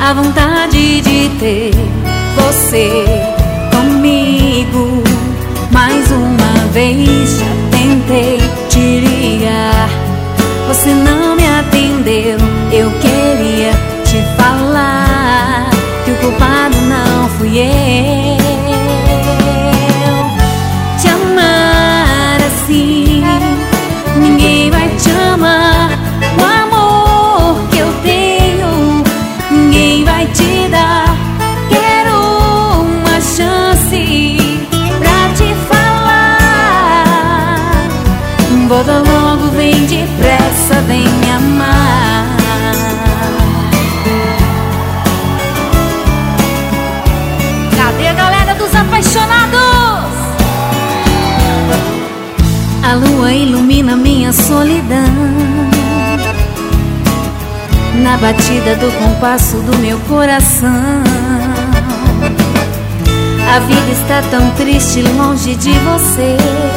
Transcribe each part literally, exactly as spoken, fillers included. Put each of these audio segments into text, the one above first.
a vontade de ter você comigo. Mais uma vez já tentei te ligar, você não me atendeu. Eu queria te falar que o culpado não fui eu. Te amar assim, ninguém vai te amar. O amor que eu tenho, ninguém vai te dar. Quero uma chance pra te falar. Volta logo, vem depressa, vem me amar. Cadê a galera dos apaixonados? A lua ilumina minha solidão, na batida do compasso do meu coração. A vida está tão triste longe de você.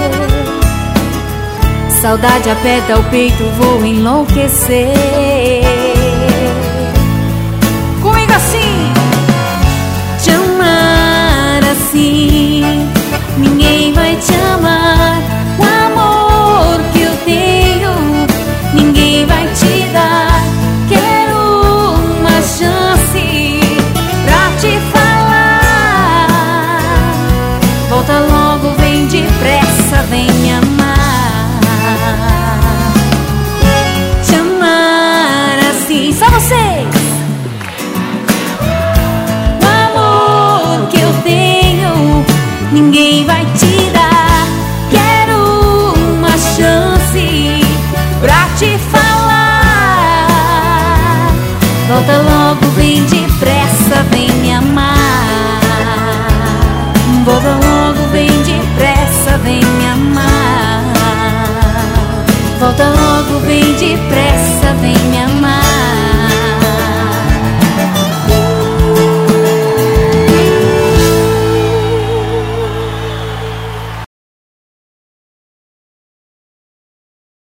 Saudade aperta o peito, vou enlouquecer. Comigo assim. Te amar assim, ninguém vai te amar. O amor que eu tenho, ninguém vai te dar. Quero uma chance pra te falar. Volta logo, vem depressa, vem me amar. Te amar assim, só vocês. O amor que eu tenho, ninguém vai te dar. Quero uma chance pra te falar.